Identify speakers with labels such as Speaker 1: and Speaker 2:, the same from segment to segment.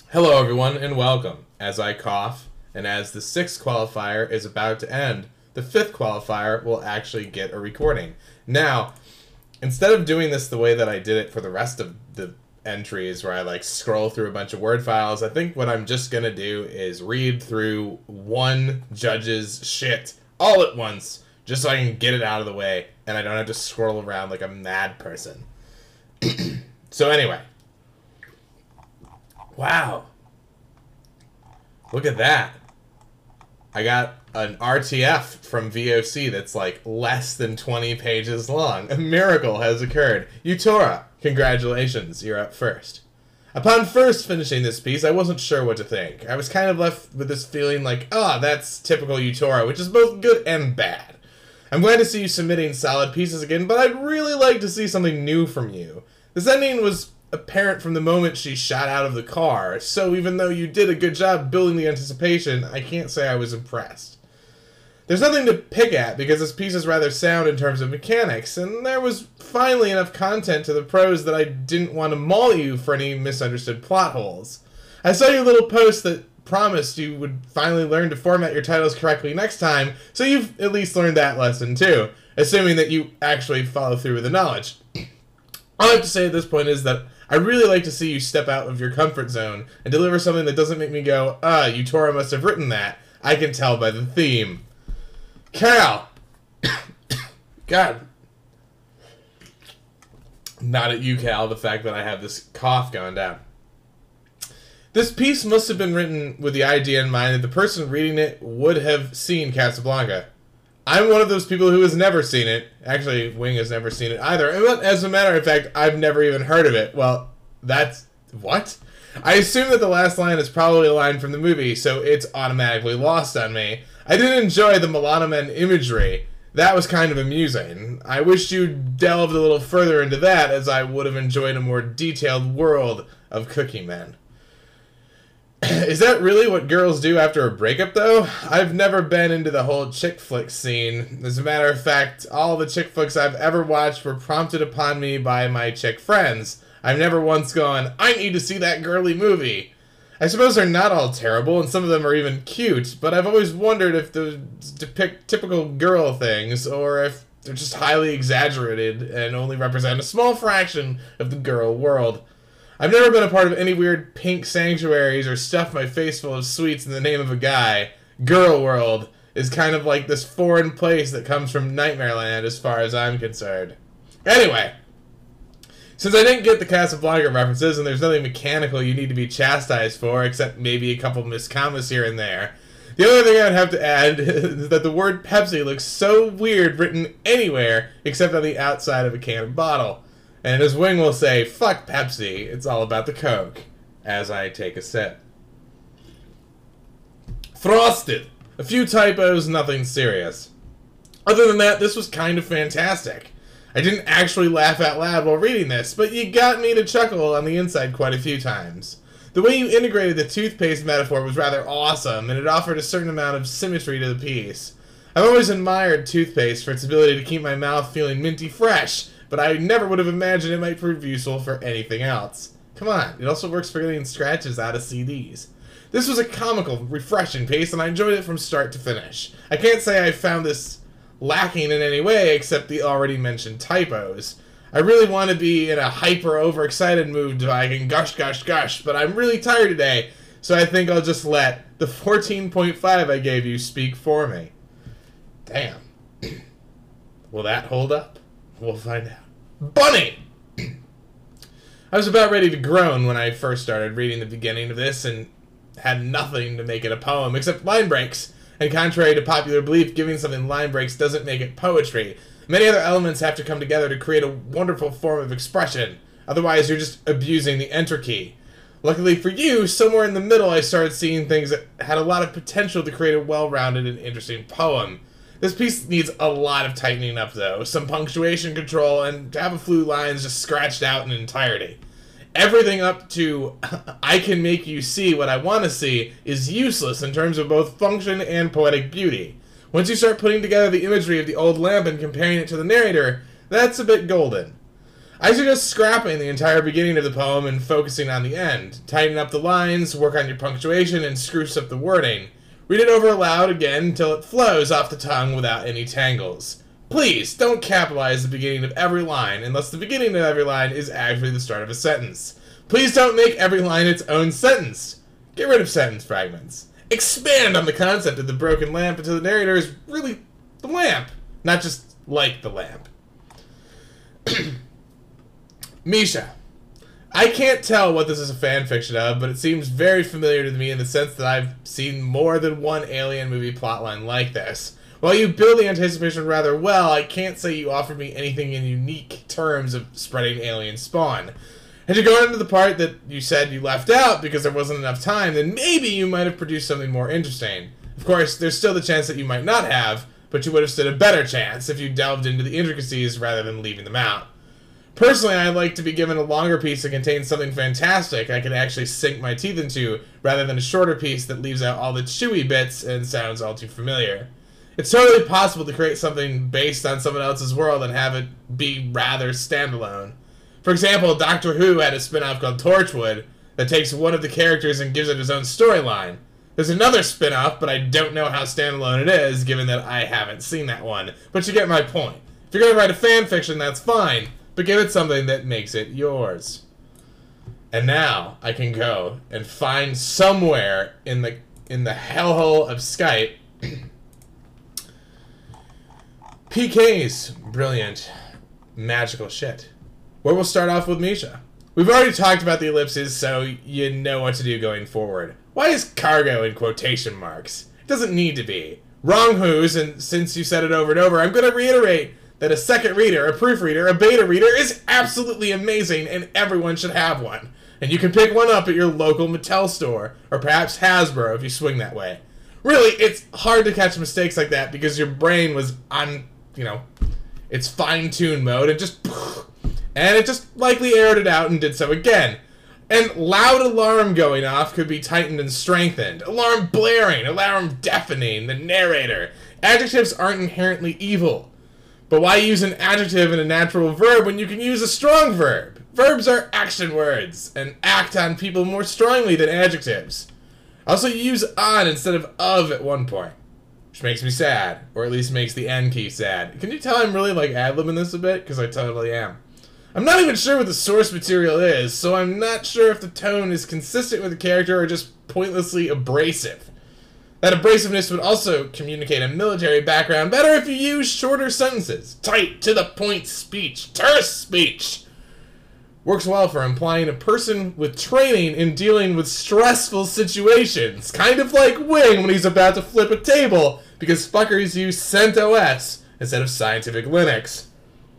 Speaker 1: Hello, everyone, and welcome. As I cough, and as the sixth qualifier is about to end, the fifth qualifier will actually get a recording. Now, instead of doing this the way that I did it for the rest of the entries, where I scroll through a bunch of Word files, I think what I'm just gonna do is read through one judge's shit all at once, just so I can get it out of the way, and I don't have to scroll around like a mad person. So anyway. Wow. Look at that. I got an RTF from VOC that's less than 20 pages long. A miracle has occurred. Yutora, congratulations, you're up first. Upon first finishing this piece, I wasn't sure what to think. I was kind of left with this feeling that's typical Yutora, which is both good and bad. I'm glad to see you submitting solid pieces again, but I'd really like to see something new from you. This ending was apparent from the moment she shot out of the car, so even though you did a good job building the anticipation, I can't say I was impressed. There's nothing to pick at because this piece is rather sound in terms of mechanics, and there was finally enough content to the prose that I didn't want to maul you for any misunderstood plot holes. I saw your little post that promised you would finally learn to format your titles correctly next time, so you've at least learned that lesson too, assuming that you actually follow through with the knowledge. All I have to say at this point is that I really like to see you step out of your comfort zone and deliver something that doesn't make me go, Yutora must have written that. I can tell by the theme. Cal! God. Not at you, Cal, the fact that I have this cough going down. This piece must have been written with the idea in mind that the person reading it would have seen Casablanca. I'm one of those people who has never seen it. Actually, Wing has never seen it either. But as a matter of fact, I've never even heard of it. Well, that's... what? I assume that the last line is probably a line from the movie, so it's automatically lost on me. I did enjoy the Milano Men imagery. That was kind of amusing. I wish you delved a little further into that, as I would have enjoyed a more detailed world of Cookie Men. Is that really what girls do after a breakup, though? I've never been into the whole chick flick scene. As a matter of fact, all the chick flicks I've ever watched were prompted upon me by my chick friends. I've never once gone, I need to see that girly movie. I suppose they're not all terrible, and some of them are even cute, but I've always wondered if they depict typical girl things, or if they're just highly exaggerated and only represent a small fraction of the girl world. I've never been a part of any weird pink sanctuaries or stuffed my face full of sweets in the name of a guy. Girl world is kind of like this foreign place that comes from Nightmare Land as far as I'm concerned. Anyway, since I didn't get the Casablanca references and there's nothing mechanical you need to be chastised for except maybe a couple miscommas here and there, the only thing I'd have to add is that the word Pepsi looks so weird written anywhere except on the outside of a can of bottle. And as Wing will say, fuck Pepsi, it's all about the Coke, as I take a sip. Frosted. A few typos, nothing serious. Other than that, this was kind of fantastic. I didn't actually laugh out loud while reading this, but you got me to chuckle on the inside quite a few times. The way you integrated the toothpaste metaphor was rather awesome, and it offered a certain amount of symmetry to the piece. I've always admired toothpaste for its ability to keep my mouth feeling minty fresh, but I never would have imagined it might prove useful for anything else. Come on, it also works for getting scratches out of CDs. This was a comical, refreshing piece, and I enjoyed it from start to finish. I can't say I found this lacking in any way except the already mentioned typos. I really want to be in a hyper overexcited mood so I can gush, but I'm really tired today, so I think I'll just let the 14.5 I gave you speak for me. Damn. Will that hold up? We'll find out. Bunny! I was about ready to groan when I first started reading the beginning of this and had nothing to make it a poem except line breaks. And contrary to popular belief, giving something line breaks doesn't make it poetry. Many other elements have to come together to create a wonderful form of expression. Otherwise, you're just abusing the enter key. Luckily for you, somewhere in the middle I started seeing things that had a lot of potential to create a well-rounded and interesting poem. This piece needs a lot of tightening up, though, some punctuation control, and to have a few lines just scratched out in entirety. Everything up to, I can make you see what I want to see, is useless in terms of both function and poetic beauty. Once you start putting together the imagery of the old lamp and comparing it to the narrator, that's a bit golden. I suggest scrapping the entire beginning of the poem and focusing on the end. Tighten up the lines, work on your punctuation, and spruce up the wording. Read it over aloud again until it flows off the tongue without any tangles. Please, don't capitalize the beginning of every line unless the beginning of every line is actually the start of a sentence. Please don't make every line its own sentence. Get rid of sentence fragments. Expand on the concept of the broken lamp until the narrator is really the lamp, not just like the lamp. Misha. I can't tell what this is a fan fiction of, but it seems very familiar to me in the sense that I've seen more than one Alien movie plotline like this. While you build the anticipation rather well, I can't say you offered me anything in unique terms of spreading alien spawn. Had you gone into the part that you said you left out because there wasn't enough time, then maybe you might have produced something more interesting. Of course, there's still the chance that you might not have, but you would have stood a better chance if you delved into the intricacies rather than leaving them out. Personally, I'd like to be given a longer piece that contains something fantastic I can actually sink my teeth into, rather than a shorter piece that leaves out all the chewy bits and sounds all too familiar. It's totally possible to create something based on someone else's world and have it be rather standalone. For example, Doctor Who had a spin-off called Torchwood that takes one of the characters and gives it his own storyline. There's another spin-off, but I don't know how standalone it is, given that I haven't seen that one. But you get my point. If you're going to write a fan fiction, that's fine, but give it something that makes it yours. And now I can go and find somewhere in the hellhole of Skype PK's brilliant magical shit. Where we'll start off with Misha. We've already talked about the ellipses, so you know what to do going forward. Why is cargo in quotation marks? It doesn't need to be. Wrong who's, and since you said it over and over, I'm going to reiterate that a second reader, a proofreader, a beta reader is absolutely amazing and everyone should have one. And you can pick one up at your local Mattel store, or perhaps Hasbro if you swing that way. Really, it's hard to catch mistakes like that because your brain was on, its fine-tuned mode and it just likely aired it out and did so again. And loud alarm going off could be tightened and strengthened. Alarm blaring, alarm deafening, the narrator. Adjectives aren't inherently evil. But why use an adjective and a natural verb when you can use a strong verb? Verbs are action words, and act on people more strongly than adjectives. Also, you use on instead of at one point, which makes me sad, or at least makes the N key sad. Can you tell I'm really ad-libbing this a bit? Because I totally am. I'm not even sure what the source material is, so I'm not sure if the tone is consistent with the character or just pointlessly abrasive. That abrasiveness would also communicate a military background better if you use shorter sentences. Tight, to the point speech, terse speech. Works well for implying a person with training in dealing with stressful situations. Kind of like Wing when he's about to flip a table because fuckers use CentOS instead of Scientific Linux.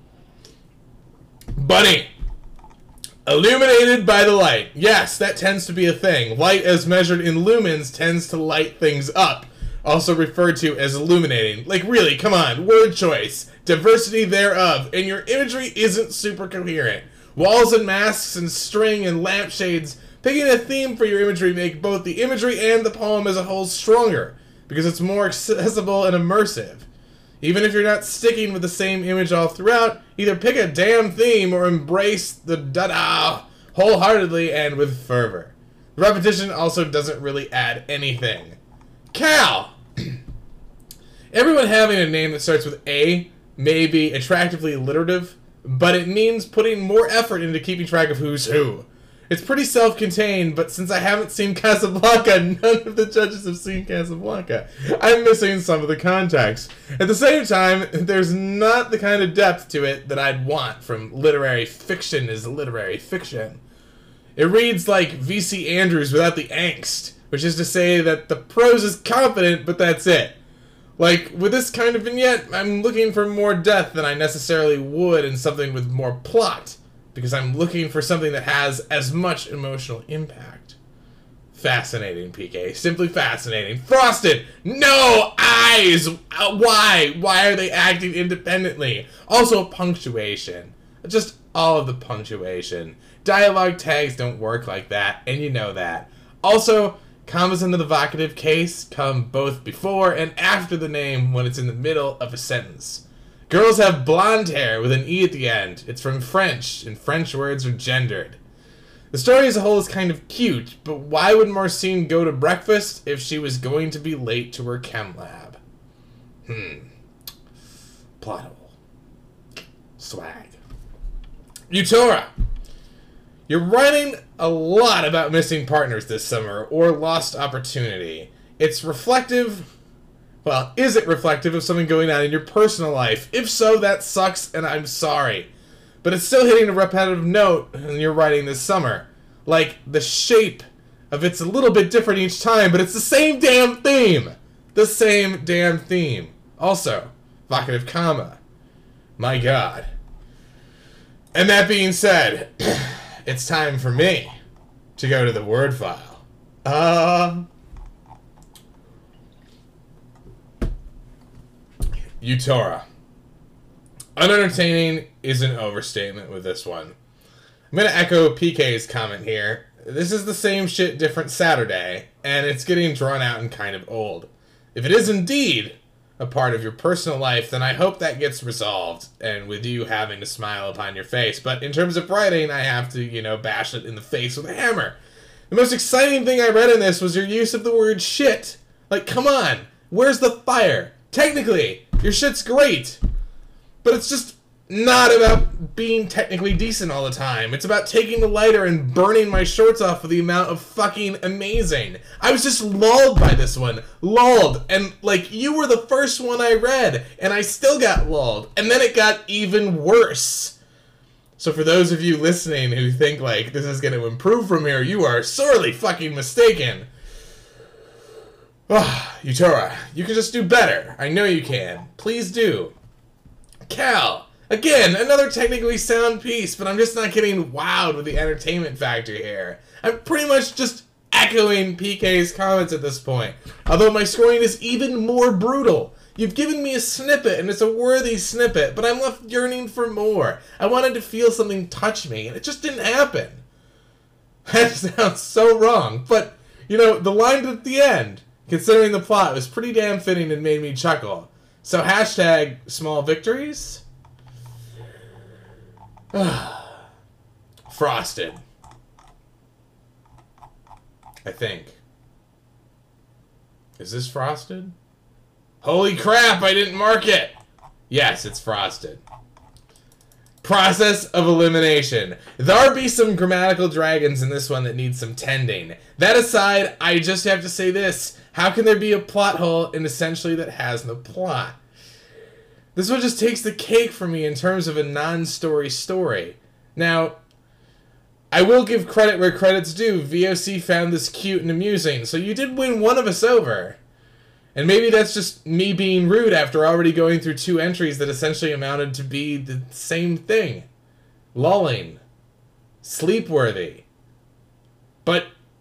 Speaker 1: Bunny. Illuminated by the light. Yes, that tends to be a thing. Light as measured in lumens tends to light things up. Also referred to as illuminating. Like really, come on, word choice. Diversity thereof. And your imagery isn't super coherent. Walls and masks and string and lampshades. Picking a theme for your imagery make both the imagery and the poem as a whole stronger. Because it's more accessible and immersive. Even if you're not sticking with the same image all throughout, either pick a damn theme or embrace the da-da wholeheartedly and with fervor. The repetition also doesn't really add anything. Cal! Everyone having a name that starts with A may be attractively alliterative, but it means putting more effort into keeping track of who's who. It's pretty self-contained, but since I haven't seen Casablanca, none of the judges have seen Casablanca. I'm missing some of the context. At the same time, there's not the kind of depth to it that I'd want from literary fiction as literary fiction. It reads like V.C. Andrews without the angst, which is to say that the prose is confident, but that's it. Like, with this kind of vignette, I'm looking for more depth than I necessarily would in something with more plot. Because I'm looking for something that has as much emotional impact. Fascinating, PK. Simply fascinating. Frosted! No eyes! Why? Why are they acting independently? Also, punctuation. Just all of the punctuation. Dialogue tags don't work like that, and you know that. Also, commas in the vocative case come both before and after the name when it's in the middle of a sentence. Girls have blonde hair with an E at the end. It's from French, and French words are gendered. The story as a whole is kind of cute, but why would Marcine go to breakfast if she was going to be late to her chem lab? Plot hole. Swag. Eutora! You're writing a lot about missing partners this summer, or lost opportunity. It's reflective... Well, is it reflective of something going on in your personal life? If so, that sucks, and I'm sorry. But it's still hitting a repetitive note in your writing this summer. Like, the shape of it's a little bit different each time, but it's the same damn theme! The same damn theme. Also, vocative comma. My God. And that being said, it's time for me to go to the word file. Eutora. Unentertaining is an overstatement with this one. I'm going to echo PK's comment here. This is the same shit, different Saturday, and it's getting drawn out and kind of old. If it is indeed a part of your personal life, then I hope that gets resolved, and with you having a smile upon your face. But in terms of writing, I have to, bash it in the face with a hammer. The most exciting thing I read in this was your use of the word shit. Like, come on, where's the fire? Technically, your shit's great, but it's just not about being technically decent all the time. It's about taking the lighter and burning my shorts off for the amount of fucking amazing. I was just lulled by this one. Lulled. And, you were the first one I read, and I still got lulled. And then it got even worse. So for those of you listening who think, this is going to improve from here, you are sorely fucking mistaken. Eutora, you can just do better. I know you can. Please do. Cal. Again, another technically sound piece, but I'm just not getting wowed with the entertainment factor here. I'm pretty much just echoing PK's comments at this point, although my scoring is even more brutal. You've given me a snippet, and it's a worthy snippet, but I'm left yearning for more. I wanted to feel something touch me, and it just didn't happen. That sounds so wrong, but, the line at the end, considering the plot, was pretty damn fitting and made me chuckle. So hashtag small victories? Frosted. I think. Is this frosted? Holy crap, I didn't mark it! Yes, it's frosted. Process of elimination. There'll be some grammatical dragons in this one that need some tending. That aside, I just have to say this. How can there be a plot hole in essentially that has no plot? This one just takes the cake for me in terms of a non-story story. Now, I will give credit where credit's due. VOC found this cute and amusing, so you did win one of us over. And maybe that's just me being rude after already going through 2 entries that essentially amounted to be the same thing. Lulling. Sleepworthy. But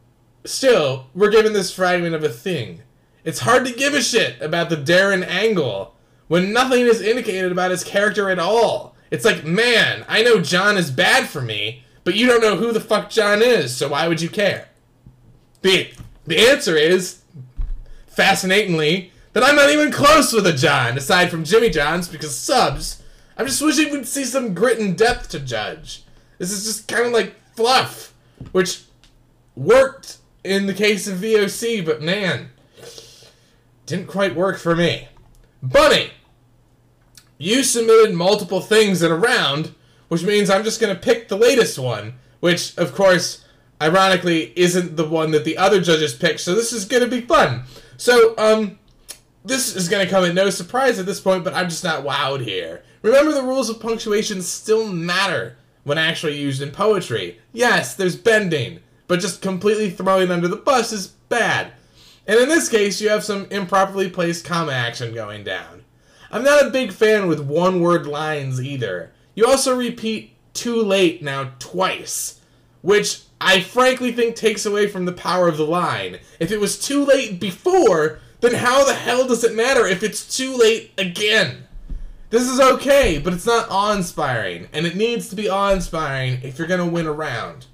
Speaker 1: still, we're given this fragment of a thing. It's hard to give a shit about the Darren angle when nothing is indicated about his character at all. It's like, man, I know John is bad for me, but you don't know who the fuck John is, so why would you care? The answer is, fascinatingly, that I'm not even close with a John, aside from Jimmy John's, because subs. I'm just wishing we'd see some grit and depth to Judge. This is just kind of like fluff, which worked in the case of VOC, but man, didn't quite work for me. Bunny, you submitted multiple things in a round, which means I'm just going to pick the latest one, which, of course, ironically, isn't the one that the other judges picked, so this is going to be fun. So, this is going to come at no surprise at this point, but I'm just not wowed here. Remember, the rules of punctuation still matter when actually used in poetry. Yes, there's bending, but just completely throwing under the bus is bad. And in this case, you have some improperly placed comma action going down. I'm not a big fan with one-word lines either. You also repeat too late now twice, which I frankly think takes away from the power of the line. If it was too late before, then how the hell does it matter if it's too late again? This is okay, but it's not awe-inspiring, and it needs to be awe-inspiring if you're going to win a round.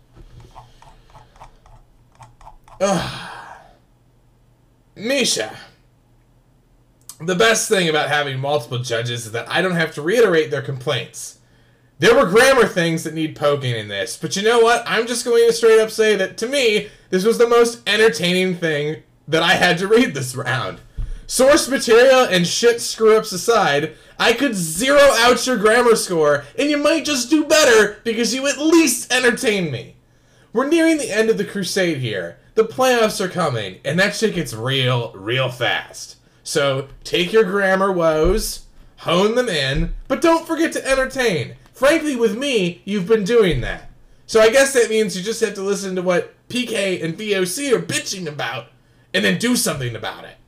Speaker 1: Misha. The best thing about having multiple judges is that I don't have to reiterate their complaints. There were grammar things that need poking in this, but you know what? I'm just going to straight up say that, to me, this was the most entertaining thing that I had to read this round. Source material and shit screw-ups aside, I could zero out your grammar score, and you might just do better because you at least entertain me. We're nearing the end of the crusade here. The playoffs are coming, and that shit gets real fast. So, take your grammar woes, hone them in, but don't forget to entertain. Frankly, with me, you've been doing that. So I guess that means you just have to listen to what PK and VOC are bitching about, and then do something about it.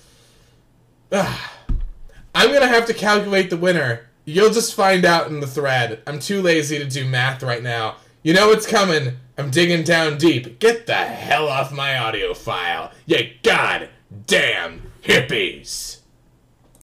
Speaker 1: I'm going to have to calculate the winner. You'll just find out in the thread. I'm too lazy to do math right now. You know what's coming. I'm digging down deep. Get the hell off my audio file, you goddamn hippies.